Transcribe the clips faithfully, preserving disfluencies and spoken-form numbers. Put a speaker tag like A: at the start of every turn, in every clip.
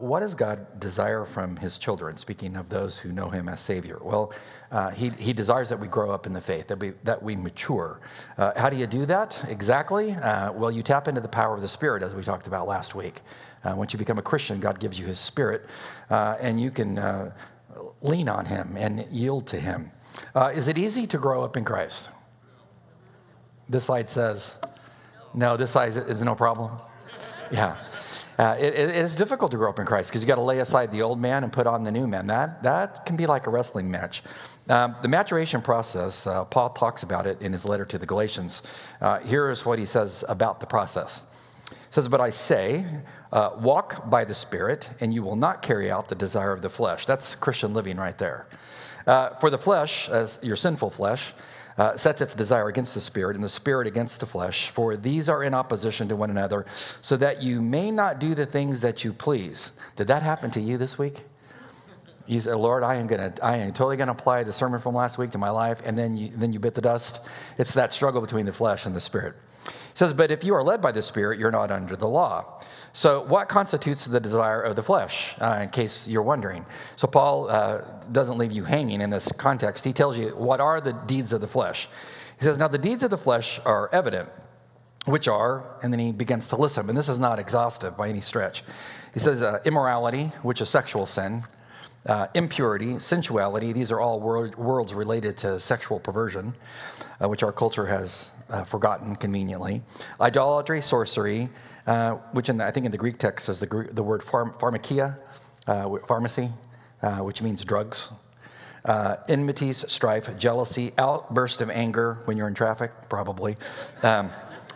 A: what does God desire from his children, speaking of those who know him as Savior? Well, uh, he, he desires that we grow up in the faith, that we, that we mature. Uh, how do you do that exactly? Uh, well, you tap into the power of the Spirit, as we talked about last week. Uh, once you become a Christian, God gives you his Spirit, uh, and you can uh, lean on him and yield to him. Uh, is it easy to grow up in Christ? This slide says, no, this slide is no problem. Yeah. Uh, it, it is difficult to grow up in Christ because you got to lay aside the old man and put on the new man. That that can be like a wrestling match. Um, the maturation process, uh, Paul talks about it in his letter to the Galatians. Uh, here is what he says about the process. He says, but I say, uh, walk by the Spirit, and you will not carry out the desire of the flesh. That's Christian living right there. Uh, for the flesh, as your sinful flesh, Uh, sets its desire against the Spirit, and the Spirit against the flesh, for these are in opposition to one another, so that you may not do the things that you please. Did that happen to you this week? You said, Lord, I am gonna, I am totally gonna apply the sermon from last week to my life, and then you, then you bit the dust. It's that struggle between the flesh and the Spirit. It says, but if you are led by the Spirit, you're not under the law. So what constitutes the desire of the flesh, uh, in case you're wondering? So Paul uh, doesn't leave you hanging in this context. He tells you what are the deeds of the flesh. He says, now the deeds of the flesh are evident, which are, and then he begins to list them. And this is not exhaustive by any stretch. He says uh, immorality, which is sexual sin, uh, impurity, sensuality. These are all world, worlds related to sexual perversion, uh, which our culture has uh, forgotten conveniently. Idolatry, sorcery, uh, which in the, I think in the Greek text is the, the word pharm, pharmakia, uh, pharmacy, uh, which means drugs. Uh, enmities, strife, jealousy, outburst of anger when you're in traffic, probably. Um,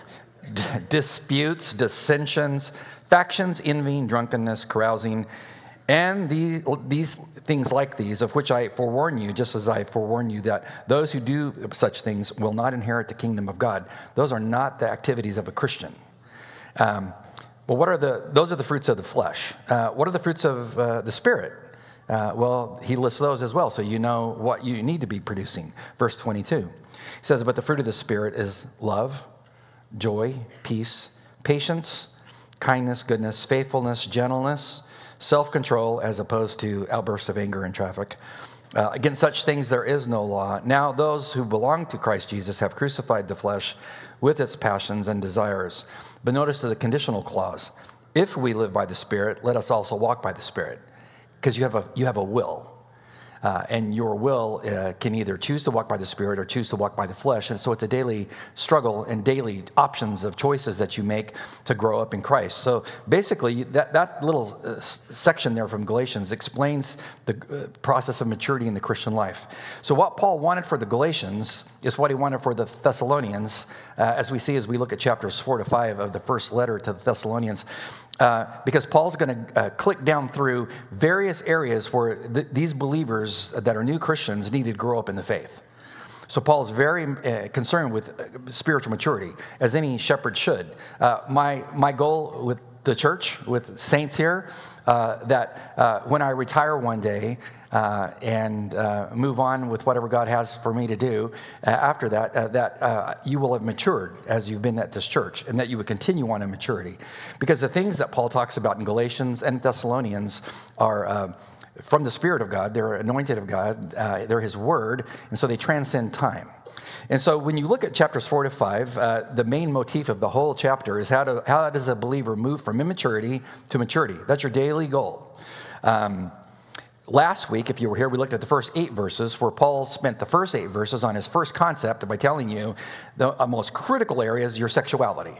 A: d- disputes, dissensions, factions, envying, drunkenness, carousing, and the, these things like these, of which I forewarn you, just as I forewarn you that those who do such things will not inherit the kingdom of God. Those are not the activities of a Christian. Um, well, what are the? Those are the fruits of the flesh. Uh, what are the fruits of uh, the Spirit? Uh, well, he lists those as well, so you know what you need to be producing. Verse twenty-two, he says, but the fruit of the Spirit is love, joy, peace, patience, kindness, goodness, faithfulness, gentleness, self-control, as opposed to outbursts of anger in traffic. Uh, against such things there is no law. Now those who belong to Christ Jesus have crucified the flesh with its passions and desires. But notice the conditional clause. If we live by the Spirit, let us also walk by the Spirit. Because you have a you have a will. Uh, and your will uh, can either choose to walk by the Spirit or choose to walk by the flesh. And so it's a daily struggle and daily options of choices that you make to grow up in Christ. So basically, that, that little uh, section there from Galatians explains the uh, process of maturity in the Christian life. So what Paul wanted for the Galatians is what he wanted for the Thessalonians, uh, as we see as we look at chapters four to five of the first letter to the Thessalonians. Uh, because Paul's going to uh, click down through various areas where th- these believers that are new Christians needed to grow up in the faith. So Paul's very uh, concerned with uh, spiritual maturity, as any shepherd should. Uh, my my goal with the church, with saints here, uh, that uh, when I retire one day uh, and uh, move on with whatever God has for me to do uh, after that, uh, that uh, you will have matured as you've been at this church, and that you would continue on in maturity. Because the things that Paul talks about in Galatians and Thessalonians are uh, from the Spirit of God. They're anointed of God. Uh, they're His Word, and so they transcend time. And so when you look at chapters four to five, uh, the main motif of the whole chapter is how, to, how does a believer move from immaturity to maturity? That's your daily goal. Um, last week, if you were here, we looked at the first eight verses where Paul spent the first eight verses on his first concept by telling you the most critical area is your sexuality.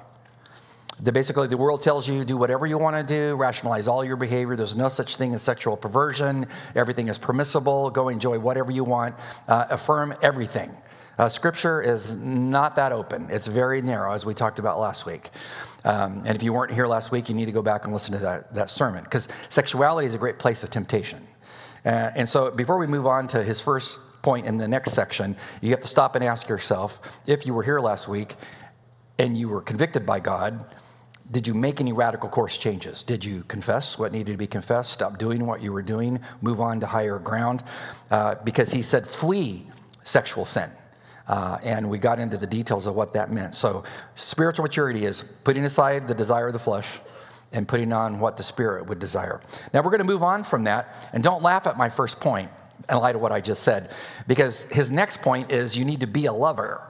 A: The, basically, the world tells you do whatever you want to do, rationalize all your behavior. There's no such thing as sexual perversion. Everything is permissible. Go enjoy whatever you want. Uh, affirm everything. Uh, scripture is not that open. It's very narrow, as we talked about last week. Um, and if you weren't here last week, you need to go back and listen to that, that sermon, because sexuality is a great place of temptation. Uh, and so before we move on to his first point in the next section, you have to stop and ask yourself, if you were here last week and you were convicted by God, did you make any radical course changes? Did you confess what needed to be confessed, stop doing what you were doing, move on to higher ground? Uh, because he said, flee sexual sin. Uh, and we got into the details of what that meant. So spiritual maturity is putting aside the desire of the flesh, and putting on what the Spirit would desire. Now, we're going to move on from that, and don't laugh at my first point in light of what I just said, because his next point is you need to be a lover.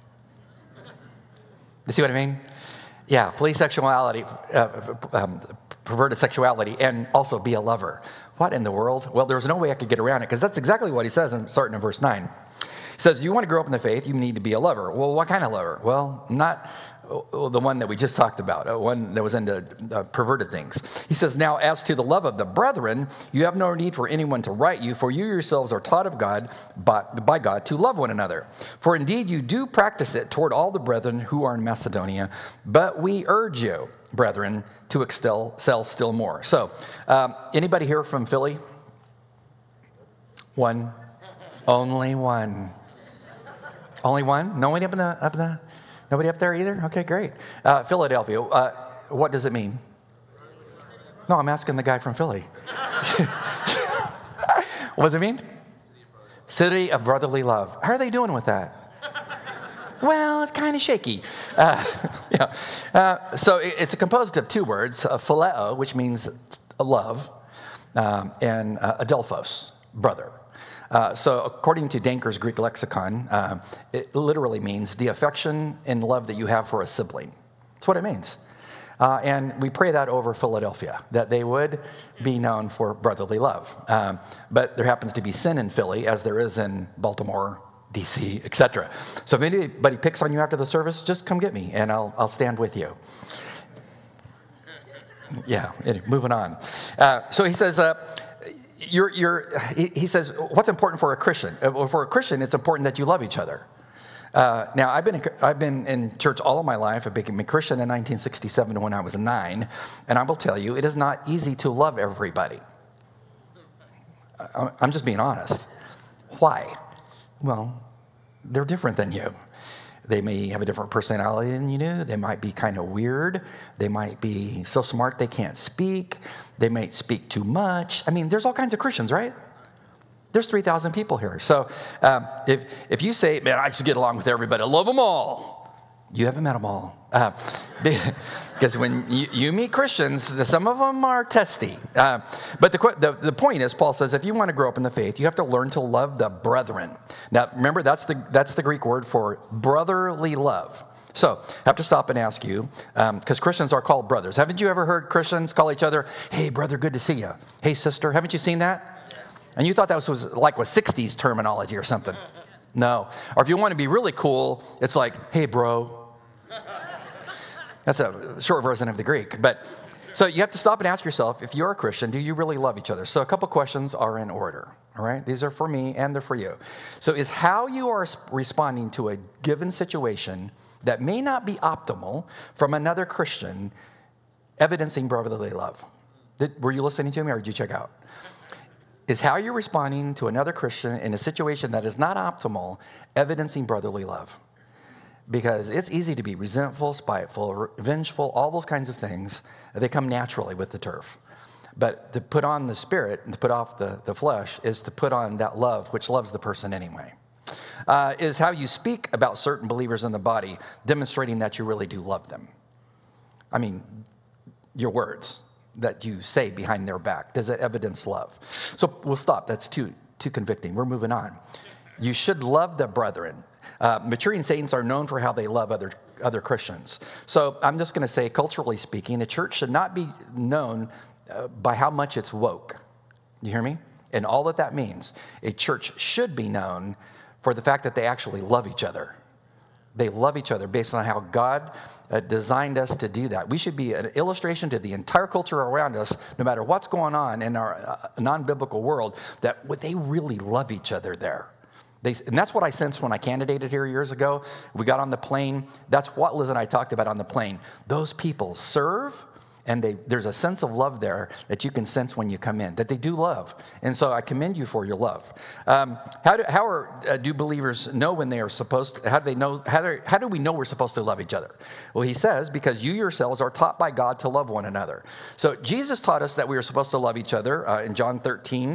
A: You see what I mean? Yeah, flee sexuality, uh, um, perverted sexuality, and also be a lover. What in the world? Well, there's no way I could get around it, because that's exactly what he says in, starting in verse nine. He says, you want to grow up in the faith, you need to be a lover. Well, what kind of lover? Well, not the one that we just talked about, one that was into uh, perverted things. He says, now as to the love of the brethren, you have no need for anyone to write you, for you yourselves are taught of God, by, by God, to love one another. For indeed you do practice it toward all the brethren who are in Macedonia, but we urge you, brethren, to excel, excel still more. So, um, anybody here from Philly? One. Only one. Only one? Nobody up in the, up in the, nobody up there either? Okay, great. Uh, Philadelphia, uh, what does it mean? No, I'm asking the guy from Philly. What does it mean? City of brotherly love. How are they doing with that? Well, it's kind of shaky. Uh, yeah. Uh, so it, it's composed of two words, uh, phileo, which means love, um, and uh, adelphos, brother. Uh, so according to Danker's Greek lexicon, uh, it literally means the affection and love that you have for a sibling. That's what it means. Uh, and we pray that over Philadelphia, that they would be known for brotherly love. Um, but there happens to be sin in Philly, as there is in Baltimore, D C, et cetera. So if anybody picks on you after the service, just come get me, and I'll, I'll stand with you. Yeah, anyway, moving on. Uh, so he says... Uh, You're, you're, he says, what's important for a Christian? For a Christian, it's important that you love each other. Uh, now, I've been, I've been in church all of my life. I became a Christian in nineteen sixty-seven when I was nine. And I will tell you, it is not easy to love everybody. I'm just being honest. Why? Well, they're different than you. They may have a different personality than you do. They might be kind of weird. They might be so smart they can't speak. They might speak too much. I mean, there's all kinds of Christians, right? There's three thousand people here. So um, if, if you say, man, I just get along with everybody, I love them all, you haven't met them all. Uh, because when you, you meet Christians, some of them are testy. Uh, but the, the, the point is, Paul says, if you want to grow up in the faith, you have to learn to love the brethren. Now, remember, that's the, that's the Greek word for brotherly love. So I have to stop and ask you, because um, Christians are called brothers. Haven't you ever heard Christians call each other, hey, brother, good to see you. Hey, sister, haven't you seen that? And you thought that was, was like was sixties terminology or something. No. Or if you want to be really cool, it's like, hey, bro. That's a short version of the Greek. But so you have to stop and ask yourself, if you're a Christian, do you really love each other? So a couple questions are in order, all right? These are for me and they're for you. So is how you are responding to a given situation that may not be optimal from another Christian evidencing brotherly love? Did, were you listening to me or did you check out? Is how you're responding to another Christian in a situation that is not optimal evidencing brotherly love? Because it's easy to be resentful, spiteful, vengeful, all those kinds of things. They come naturally with the turf. But to put on the spirit and to put off the, the flesh is to put on that love, which loves the person anyway. Uh, is how you speak about certain believers in the body, demonstrating that you really do love them. I mean, your words that you say behind their back, does it evidence love? So we'll stop. That's too, too convicting. We're moving on. You should love the brethren. Uh, maturing saints are known for how they love other other Christians. So I'm just going to say, culturally speaking, a church should not be known uh, by how much it's woke. You hear me? And all that that means, a church should be known for the fact that they actually love each other. They love each other based on how God uh, designed us to do that. We should be an illustration to the entire culture around us, no matter what's going on in our uh, non-biblical world, that they really love each other there. They, and that's what I sensed when I candidated here years ago. We got on the plane. That's what Liz and I talked about on the plane. Those people serve, and they, there's a sense of love there that you can sense when you come in, that they do love. And so I commend you for your love. Um, how do, how are, uh, do believers know when they are supposed to, how do they know, how do, how do we know we're supposed to love each other? Well, he says, because you yourselves are taught by God to love one another. So Jesus taught us that we are supposed to love each other uh, in John thirteen.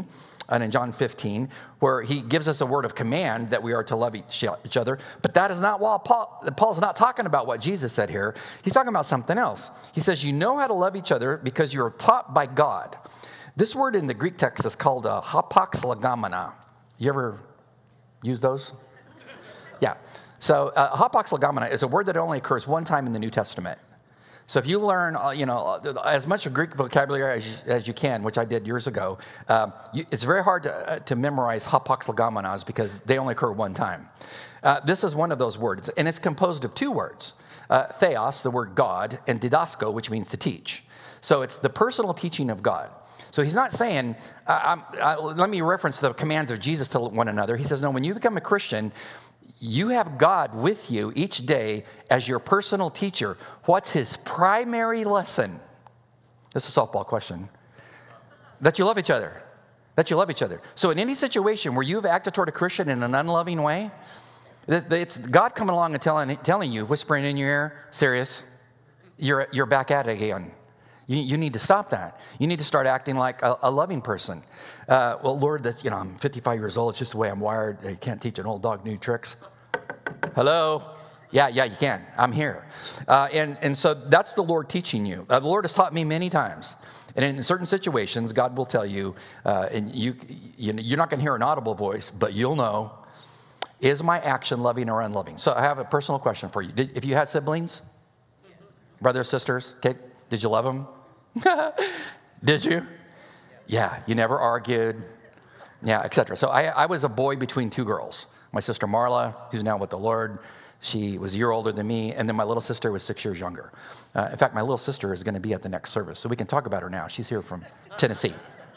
A: and in John fifteen, where he gives us a word of command that we are to love each, each other. But that is not what Paul, Paul's not talking about what Jesus said here. He's talking about something else. He says, you know how to love each other because you're taught by God. This word in the Greek text is called uh, hapax legomena. You ever use those? Yeah. So uh, hapax legomena is a word that only occurs one time in the New Testament. So if you learn, uh, you know, as much Greek vocabulary as you, as you can, which I did years ago, um, you, it's very hard to, uh, to memorize hapax legomenas because they only occur one time. Uh, this is one of those words, and it's composed of two words, uh, theos, the word God, and didasko, which means to teach. So it's the personal teaching of God. So he's not saying, uh, I'm, uh, let me reference the commands of Jesus to one another. He says, no, when you become a Christian, you have God with you each day as your personal teacher. What's his primary lesson? This is a softball question. That you love each other. That you love each other. So in any situation where you've acted toward a Christian in an unloving way, it's God coming along and telling, telling you, whispering in your ear, serious, you're, you're back at it again. You, you need to stop that. You need to start acting like a, a loving person. Uh, well, Lord, that's, you know, I'm fifty-five years old. It's just the way I'm wired. You can't teach an old dog new tricks. Hello? Yeah, yeah, you can. I'm here. Uh, and, and so that's the Lord teaching you. Uh, the Lord has taught me many times. And in certain situations, God will tell you, uh, and you, you, you're not going to hear an audible voice, but you'll know, is my action loving or unloving? So I have a personal question for you. Did, if you had siblings, brothers, sisters, okay, did you love them? Did you? Yeah, you never argued. Yeah, et cetera. So I, I was a boy between two girls. My sister Marla, who's now with the Lord, she was a year older than me, and then my little sister was six years younger. Uh, in fact, my little sister is going to be at the next service, so we can talk about her now. She's here from Tennessee.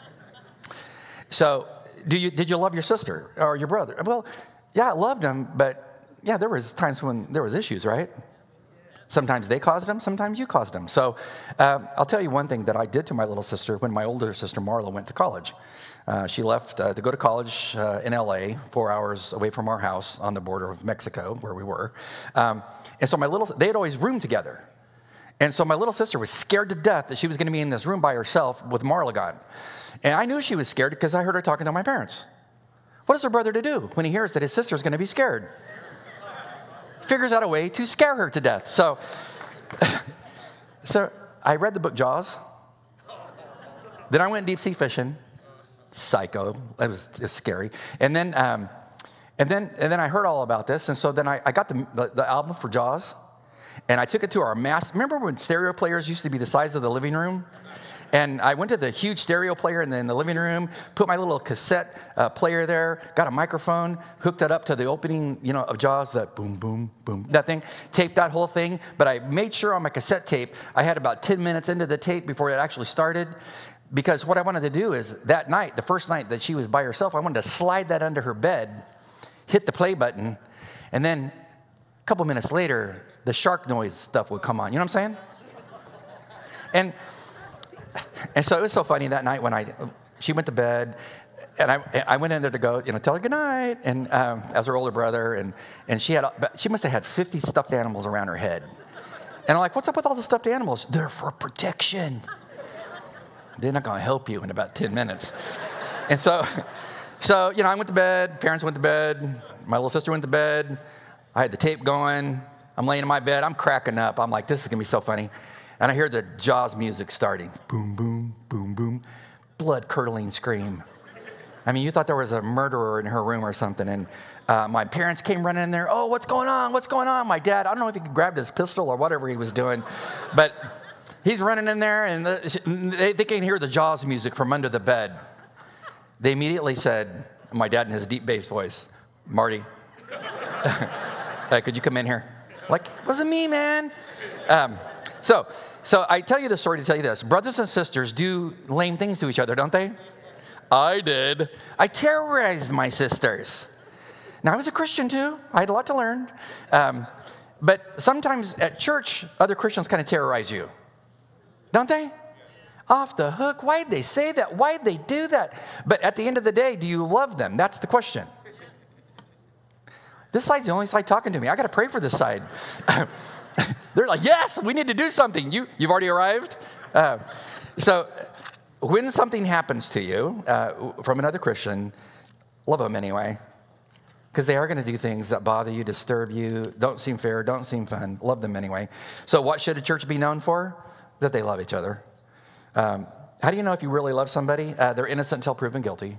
A: So, do you did you love your sister or your brother? Well, yeah, I loved them, but yeah, there was times when there was issues, right? Sometimes they caused them, sometimes you caused them. So um, I'll tell you one thing that I did to my little sister when my older sister Marla went to college. Uh, she left uh, to go to college uh, in L A, four hours away from our house on the border of Mexico, where we were. Um, and so my little, they had always roomed together. And so my little sister was scared to death that she was going to be in this room by herself with Marla gone. And I knew she was scared because I heard her talking to my parents. What is her brother to do when he hears that his sister is going to be scared? Figures out a way to scare her to death. So, so I read the book Jaws. Then I went deep sea fishing. Psycho. It was, it was scary. And then, um, and then, and then I heard all about this. And so then I, I got the, the, the album for Jaws, and I took it to our mass. Remember when stereo players used to be the size of the living room? And I went to the huge stereo player in the, in the living room, put my little cassette uh, player there, got a microphone, hooked that up to the opening, you know, of Jaws, that boom, boom, boom, that thing, taped that whole thing. But I made sure on my cassette tape, I had about ten minutes into the tape before it actually started. Because what I wanted to do is that night, the first night that she was by herself, I wanted to slide that under her bed, hit the play button, and then a couple minutes later, the shark noise stuff would come on. You know what I'm saying? And and so it was so funny that night when I, she went to bed, and I I went in there to go, you know, tell her good night, and um, as her older brother, and and she had she must have had fifty stuffed animals around her head, and I'm like, what's up with all the stuffed animals? They're for protection. They're not going to help you in about ten minutes. And so, so, you know, I went to bed, parents went to bed, my little sister went to bed, I had the tape going, I'm laying in my bed, I'm cracking up, I'm like, this is going to be so funny. And I hear the Jaws music starting, boom, boom, boom, boom, blood-curdling scream. I mean, you thought there was a murderer in her room or something, and uh, my parents came running in there, oh, what's going on, what's going on? My dad, I don't know if he grabbed his pistol or whatever he was doing, but he's running in there, and the, they, they can hear the Jaws music from under the bed. They immediately said, my dad in his deep bass voice, Marty, uh, could you come in here? Like, it wasn't me, man. Um, so, so I tell you this story to tell you this. Brothers and sisters do lame things to each other, don't they? I did. I terrorized my sisters. Now, I was a Christian, too. I had a lot to learn. Um, but sometimes at church, other Christians kind of terrorize you. Don't they? Off the hook. Why'd they say that? Why'd they do that? But at the end of the day, do you love them? That's the question. This side's the only side talking to me. I got to pray for this side. They're like, yes, we need to do something. You, you've already arrived? Uh, so, when something happens to you uh, from another Christian, love them anyway. Because they are going to do things that bother you, disturb you, don't seem fair, don't seem fun. Love them anyway. So what should a church be known for? That they love each other. Um, how do you know if you really love somebody? Uh, they're innocent until proven guilty.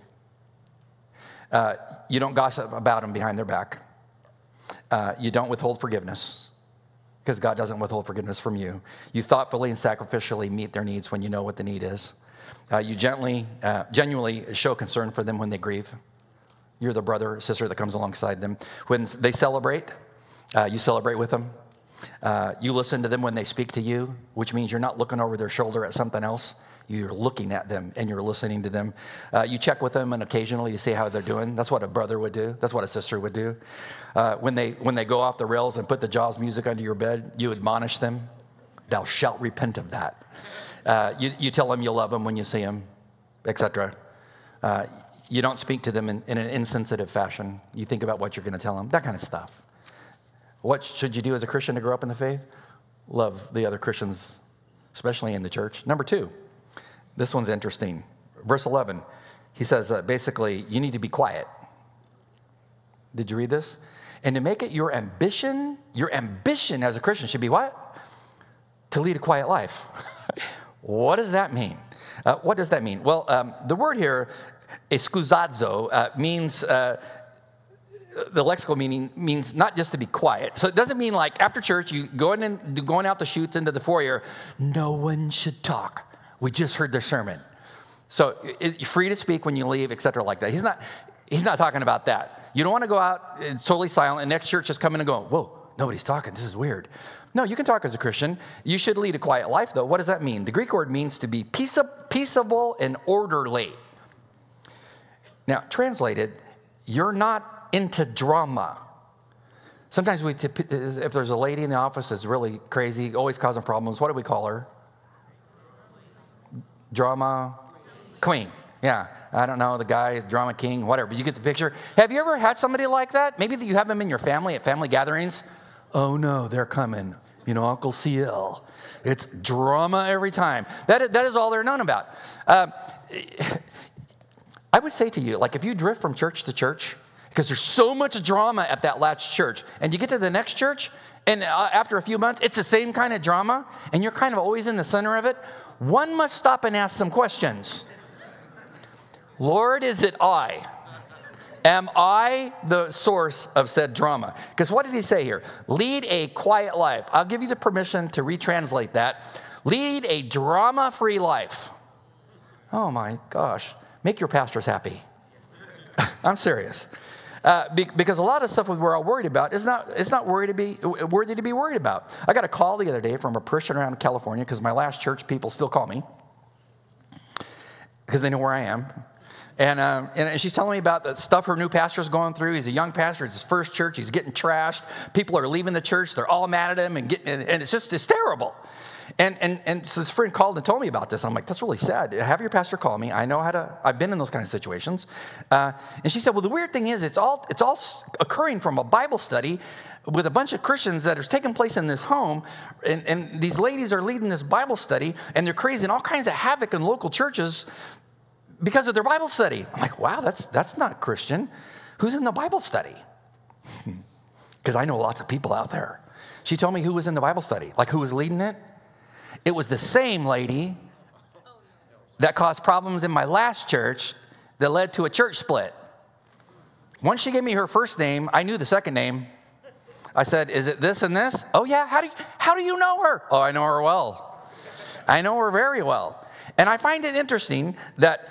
A: Uh, you don't gossip about them behind their back. Uh, you don't withhold forgiveness, because God doesn't withhold forgiveness from you. You thoughtfully and sacrificially meet their needs when you know what the need is. Uh, you gently, uh, genuinely show concern for them when they grieve. You're the brother or sister that comes alongside them. When they celebrate, uh, you celebrate with them. Uh, you listen to them when they speak to you, which means you're not looking over their shoulder at something else. You're looking at them and you're listening to them. Uh, you check with them and occasionally you see how they're doing. That's what a brother would do. That's what a sister would do. Uh, when they when they go off the rails and put the Jaws music under your bed, you admonish them. Thou shalt repent of that. Uh, you, you tell them you love them when you see them, et cetera. Uh, You don't speak to them in, in an insensitive fashion. You think about what you're going to tell them, that kind of stuff. What should you do as a Christian to grow up in the faith? Love the other Christians, especially in the church. Number two, this one's interesting. Verse eleven, he says, uh, basically, you need to be quiet. Did you read this? And to make it your ambition, your ambition as a Christian should be what? To lead a quiet life. What does that mean? Uh, what does that mean? Well, um, the word here, escusazo, uh, means, uh, the lexical meaning means not just to be quiet. So it doesn't mean like after church, you going in, going out the chutes into the foyer, no one should talk. We just heard their sermon. So it, you're free to speak when you leave, et cetera, like that. He's not, he's not talking about that. You don't want to go out and totally silent and next church just come in and go, whoa, nobody's talking. This is weird. No, you can talk as a Christian. You should lead a quiet life, though. What does that mean? The Greek word means to be peaceable and orderly. Now, translated, you're not into drama. Sometimes we, if there's a lady in the office that's really crazy, always causing problems, what do we call her? Drama queen. Yeah, I don't know, the guy, drama king, whatever, but you get the picture. Have you ever had somebody like that? Maybe you have them in your family at family gatherings. Oh no, they're coming. You know, Uncle C L. It's drama every time. That, that is all they're known about. Uh, I would say to you, like if you drift from church to church, because there's so much drama at that last church, and you get to the next church, and uh, after a few months, it's the same kind of drama, and you're kind of always in the center of it, one must stop and ask some questions. Lord, is it I? Am I the source of said drama? Because what did he say here? Lead a quiet life. I'll give you the permission to retranslate that. Lead a drama-free life. Oh my gosh. Make your pastors happy. I'm serious. Uh, be, because a lot of stuff we're all worried about is not, it's not worried to be, worthy to be worried about. I got a call the other day from a parishioner around California because my last church people still call me because they know where I am. And, um, and she's telling me about the stuff her new pastor's going through. He's a young pastor. It's his first church. He's getting trashed. People are leaving the church. They're all mad at him. And, get, and, and it's just, it's terrible. And, and, and so this friend called and told me about this. I'm like, that's really sad. Have your pastor call me. I know how to, I've been in those kind of situations. Uh, and she said, well, the weird thing is it's all, it's all occurring from a Bible study with a bunch of Christians that is taking place in this home. And, and these ladies are leading this Bible study and they're creating all kinds of havoc in local churches because of their Bible study. I'm like, wow, that's that's not Christian. Who's in the Bible study? Because I know lots of people out there. She told me who was in the Bible study, like who was leading it. It was the same lady that caused problems in my last church that led to a church split. Once she gave me her first name, I knew the second name. I said, is it this and this? Oh yeah, how do you, how do you know her? Oh, I know her well. I know her very well. And I find it interesting that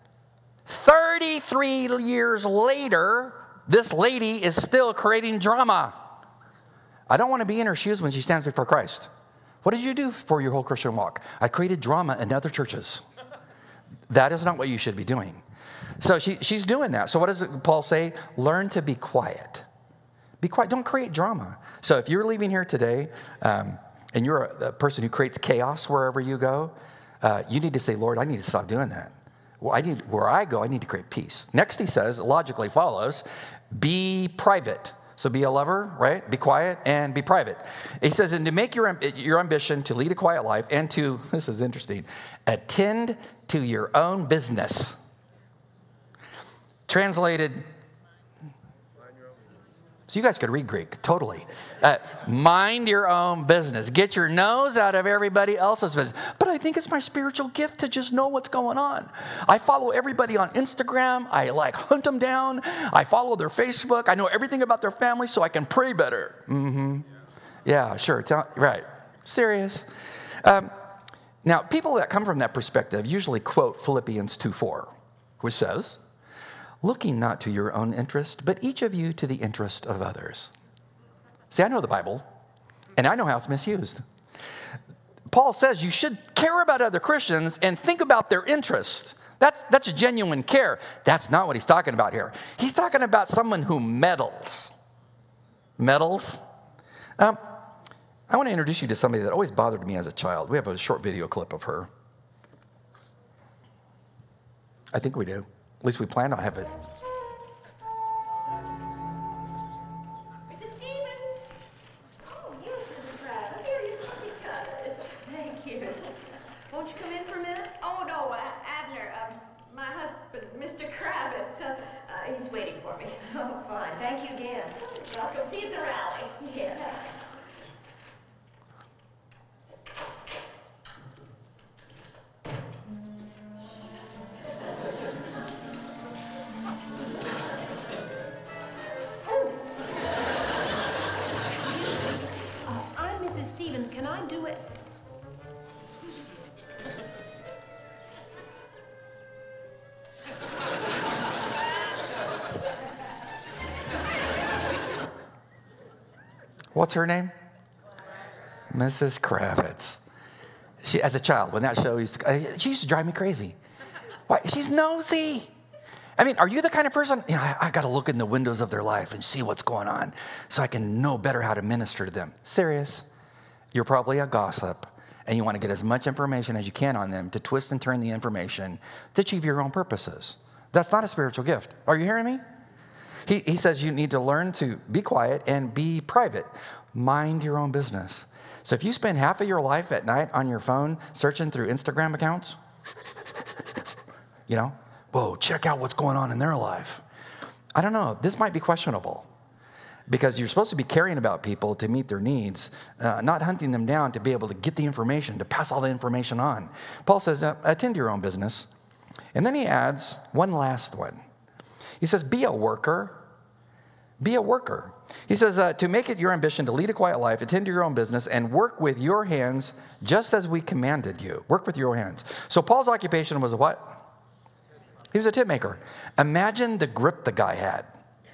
A: thirty-three years later, this lady is still creating drama. I don't want to be in her shoes when she stands before Christ. What did you do for your whole Christian walk? I created drama in other churches. That is not what you should be doing. So she, she's doing that. So what does Paul say? Learn to be quiet. Be quiet. Don't create drama. So if you're leaving here today um, and you're a, a person who creates chaos wherever you go, uh, you need to say, Lord, I need to stop doing that. Well, I need, where I go, I need to create peace. Next, he says, logically follows, be private. So be a lover, right? Be quiet and be private. He says, and to make your, your ambition to lead a quiet life and to, this is interesting, attend to your own business. Translated, so you guys could read Greek, totally. Uh, mind your own business. Get your nose out of everybody else's business. But I think it's my spiritual gift to just know what's going on. I follow everybody on Instagram. I like hunt them down. I follow their Facebook. I know everything about their family so I can pray better. Mm-hmm. Yeah, sure. Tell, right. Serious. Um, now, people that come from that perspective usually quote Philippians two four, which says, looking not to your own interest, but each of you to the interest of others. See, I know the Bible, and I know how it's misused. Paul says you should care about other Christians and think about their interest. That's, that's a genuine care. That's not what he's talking about here. He's talking about someone who meddles. Meddles? Um, I want to introduce you to somebody that always bothered me as a child. We have a short video clip of her. I think we do. At least we plan on having it.
B: Missus Stevens? Oh, yes, Missus Pratt. Here, you coffee cup. Thank you. Won't you come in for a minute? Oh, no, uh, Abner, um, my husband, Mister Kravitz, uh, uh, he's waiting for me. Oh, fine. Thank you again. Welcome. See you at the rally. Yeah.
C: Can I do it?
A: What's her name? Missus Kravitz. She, as a child, when that show used to, she used to drive me crazy. Why? She's nosy. I mean, are you the kind of person, you know, I, I got to look in the windows of their life and see what's going on so I can know better how to minister to them? Serious. You're probably a gossip, and you want to get as much information as you can on them to twist and turn the information to achieve your own purposes. That's not a spiritual gift. Are you hearing me? He, he says you need to learn to be quiet and be private. Mind your own business. So if you spend half of your life at night on your phone searching through Instagram accounts, you know, whoa, check out what's going on in their life. I don't know. This might be questionable. Because you're supposed to be caring about people to meet their needs, uh, not hunting them down to be able to get the information, to pass all the information on. Paul says, uh, attend to your own business. And then he adds one last one. He says, be a worker. Be a worker. He says, uh, to make it your ambition to lead a quiet life, attend to your own business, and work with your hands just as we commanded you. Work with your hands. So Paul's occupation was a what? He was a tent maker. Imagine the grip the guy had.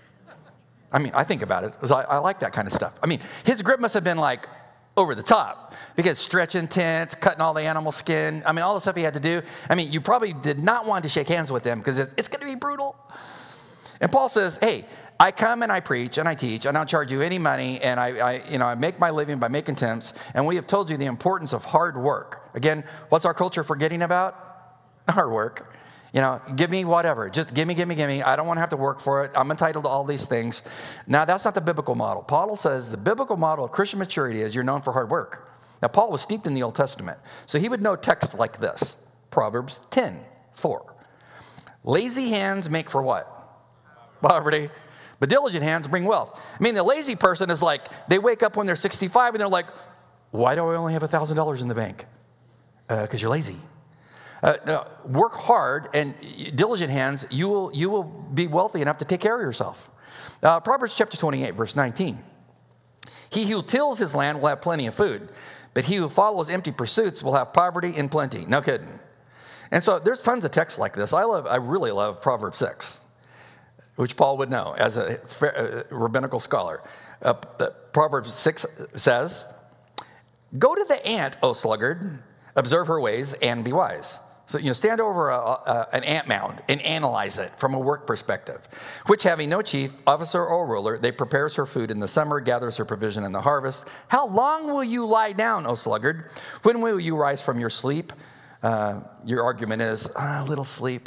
A: I mean, I think about it, because I, I like that kind of stuff. I mean, his grip must have been like over the top, because stretching tents, cutting all the animal skin, I mean, all the stuff he had to do. I mean, you probably did not want to shake hands with him, because it, it's going to be brutal. And Paul says, hey, I come and I preach and I teach, and I don't charge you any money, and I, I, you know, I make my living by making tents, and we have told you the importance of hard work. Again, what's our culture forgetting about? Hard work. You know, give me whatever. Just give me, give me, give me. I don't want to have to work for it. I'm entitled to all these things. Now, that's not the biblical model. Paul says the biblical model of Christian maturity is you're known for hard work. Now, Paul was steeped in the Old Testament, so he would know text like this. Proverbs ten four. Lazy hands make for what? Poverty. But diligent hands bring wealth. I mean, the lazy person is like, they wake up when they're sixty-five and they're like, why do I only have one thousand dollars in the bank? Because uh, you're lazy. Uh, no, work hard, and diligent hands, you will, you will be wealthy enough to take care of yourself. Uh, Proverbs chapter twenty-eight, verse nineteen. He who tills his land will have plenty of food, but he who follows empty pursuits will have poverty and plenty. No kidding. And so there's tons of texts like this. I love, I really love Proverbs six, which Paul would know as a rabbinical scholar. Uh, Proverbs six says, go to the ant, O sluggard, observe her ways, and be wise. So, you know, stand over a, a, an ant mound and analyze it from a work perspective, which having no chief, officer, or ruler, they prepares her food in the summer, gathers her provision in the harvest. How long will you lie down, O sluggard? When will you rise from your sleep? Uh, your argument is, ah, little sleep.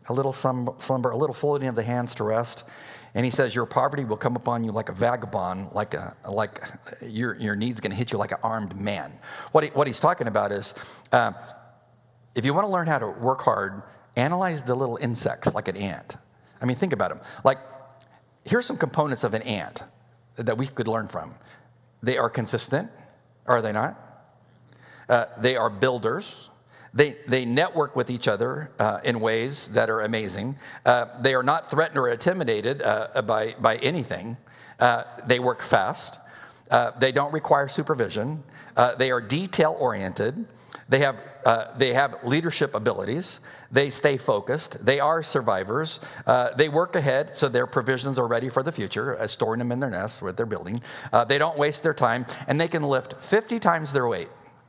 A: a little slumber, a little folding of the hands to rest. And he says, your poverty will come upon you like a vagabond, like a like your your need's going to hit you like an armed man. What he, what he's talking about is, uh, if you want to learn how to work hard, analyze the little insects like an ant. I mean, think about them. Like, here's some components of an ant that we could learn from. They are consistent, are they not? Uh, they are builders. They they network with each other uh, in ways that are amazing. Uh, they are not threatened or intimidated uh, by, by anything. Uh, they work fast. Uh, they don't require supervision. Uh, they are detail-oriented. They have, uh, they have leadership abilities. They stay focused. They are survivors. Uh, they work ahead so their provisions are ready for the future, uh, storing them in their nests, what they're building. Uh, they don't waste their time, and they can lift fifty times their weight.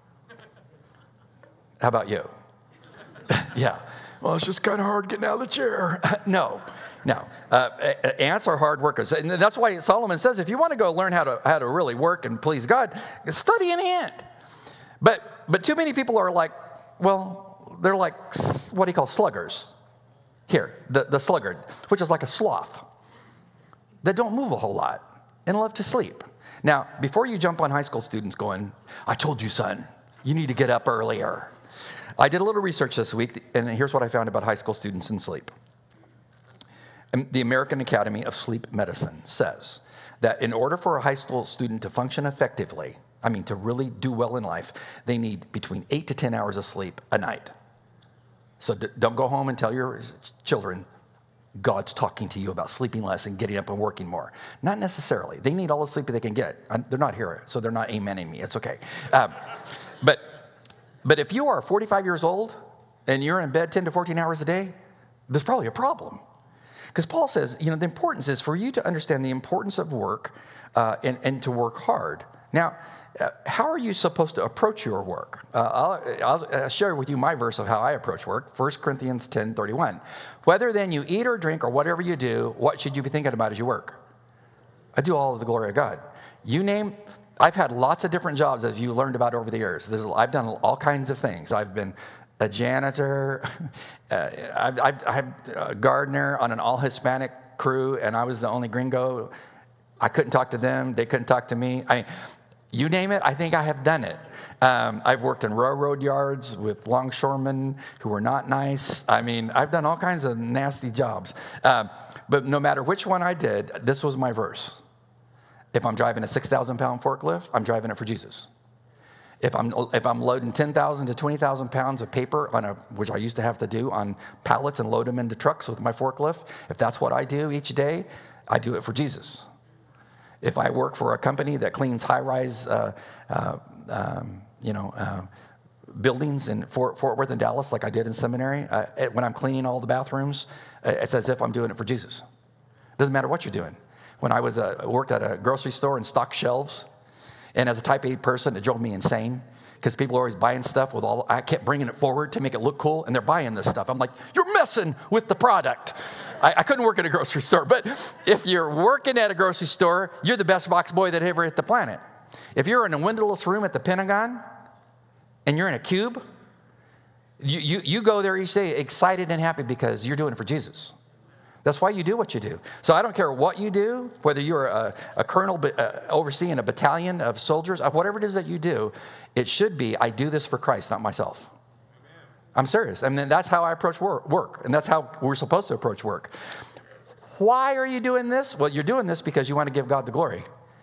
A: How about you? Yeah. Well, it's just kind of hard getting out of the chair. no, no. Uh, ants are hard workers. And that's why Solomon says, if you want to go learn how to how to really work and please God, study an ant. But but too many people are like, well, they're like, what do you call sluggers? Here, the, the sluggard, which is like a sloth, that don't move a whole lot and love to sleep. Now, before you jump on high school students going, I told you, son, you need to get up earlier. I did a little research this week, and here's what I found about high school students and sleep. The American Academy of Sleep Medicine says that in order for a high school student to function effectively, I mean, to really do well in life, they need between eight to ten hours of sleep a night. So d- don't go home and tell your children, God's talking to you about sleeping less and getting up and working more. Not necessarily. They need all the sleep they can get. I'm, they're not here, so they're not amening me. It's okay. Um, but but if you are forty-five years old and you're in bed ten to fourteen hours a day, there's probably a problem. Because Paul says, you know, the importance is for you to understand the importance of work uh, and, and to work hard. Now, uh, how are you supposed to approach your work? Uh, I'll, I'll, I'll share with you my verse of how I approach work, First Corinthians ten thirty-one. Whether then you eat or drink or whatever you do, what should you be thinking about as you work? I do all of the glory of God. You name, I've had lots of different jobs as you learned about over the years. There's, I've done all kinds of things. I've been a janitor, uh, I've, I've, I've a gardener on an all-Hispanic crew, and I was the only gringo. I couldn't talk to them. They couldn't talk to me. I, you name it, I think I have done it. Um, I've worked in railroad yards with longshoremen who were not nice. I mean, I've done all kinds of nasty jobs. Um, but no matter which one I did, this was my verse. If I'm driving a six thousand pound forklift, I'm driving it for Jesus. If I'm if I'm loading ten thousand to twenty thousand pounds of paper on a, which I used to have to do on pallets and load them into trucks with my forklift, if that's what I do each day, I do it for Jesus. If I work for a company that cleans high-rise, uh, uh, um, you know, uh, buildings in Fort, Fort Worth and Dallas, like I did in seminary, uh, when I'm cleaning all the bathrooms, uh, it's as if I'm doing it for Jesus. Doesn't matter what you're doing. When I was uh, worked at a grocery store and stocked shelves, and as a type A person, it drove me insane because people are always buying stuff with all, I kept bringing it forward to make it look cool, and they're buying this stuff. I'm like, you're messing with the product. I, I couldn't work at a grocery store, but if you're working at a grocery store, you're the best box boy that ever hit the planet. If you're in a windowless room at the Pentagon, and you're in a cube, you, you, you go there each day excited and happy because you're doing it for Jesus. That's why you do what you do. So I don't care what you do, whether you're a, a colonel uh, overseeing a battalion of soldiers, uh, whatever it is that you do, it should be, I do this for Christ, not myself. Amen. I'm serious. I mean, that's how I approach work, work, and that's how we're supposed to approach work. Why are you doing this? Well, you're doing this because you want to give God the glory.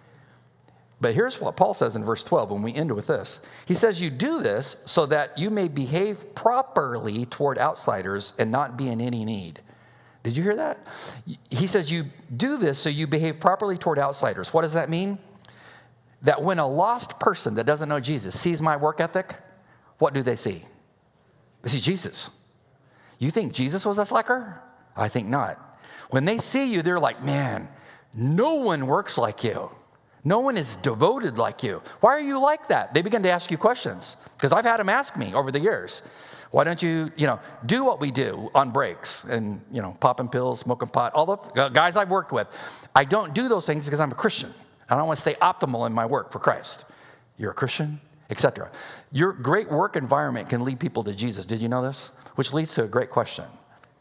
A: But here's what Paul says in verse twelve when we end with this. He says, you do this so that you may behave properly toward outsiders and not be in any need. Did you hear that? He says you do this so you behave properly toward outsiders. What does that mean? That when a lost person that doesn't know Jesus sees my work ethic, what do they see? They see Jesus. You think Jesus was a slacker? I think not. When they see you, they're like, man, no one works like you. No one is devoted like you. Why are you like that? They begin to ask you questions because I've had them ask me over the years. Why don't you, you know, do what we do on breaks and, you know, popping pills, smoking pot, all the guys I've worked with. I don't do those things because I'm a Christian. I don't want to stay optimal in my work for Christ. You're a Christian, et cetera. Your great work environment can lead people to Jesus. Did you know this? Which leads to a great question.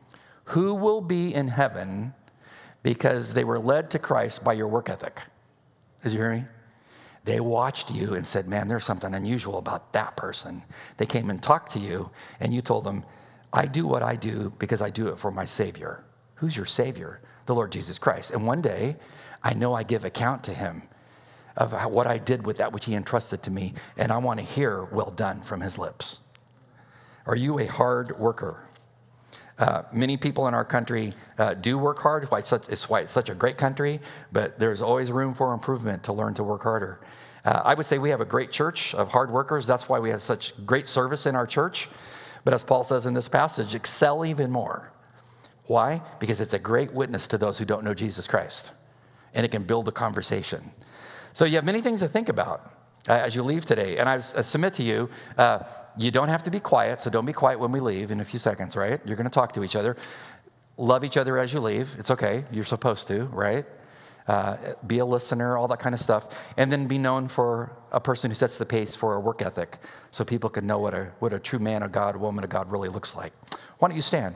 A: who will be in heaven because they were led to Christ by your work ethic? Did you hear me? They watched you and said, man, there's something unusual about that person. They came and talked to you, and you told them, I do what I do because I do it for my Savior. Who's your Savior? The Lord Jesus Christ. And one day, I know I give account to him of how, what I did with that which he entrusted to me, and I want to hear well done from his lips. Are you a hard worker? Uh, many people in our country uh, do work hard. It's why it's, such, it's why it's such a great country, but there's always room for improvement to learn to work harder. Uh, I would say we have a great church of hard workers. That's why we have such great service in our church. But as Paul says in this passage, excel even more. Why? Because it's a great witness to those who don't know Jesus Christ, and it can build a conversation. So you have many things to think about uh, as you leave today. And I, I submit to you, uh, you don't have to be quiet, so don't be quiet when we leave in a few seconds, right? You're going to talk to each other. Love each other as you leave. It's okay. You're supposed to, right? Uh, be a listener, all that kind of stuff. And then be known for a person who sets the pace for a work ethic so people can know what a, what a true man of God, woman of God really looks like. Why don't you stand?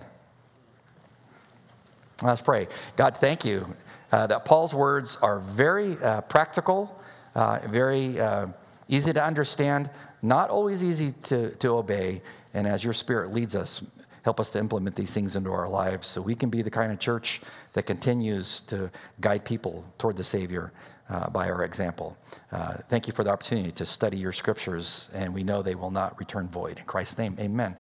A: Let's pray. God, thank you uh, that Paul's words are very uh, practical, uh, very uh, easy to understand, not always easy to, to obey. And as your Spirit leads us, help us to implement these things into our lives so we can be the kind of church that continues to guide people toward the Savior uh, by our example. Uh, thank you for the opportunity to study your scriptures, and we know they will not return void. In Christ's name, amen.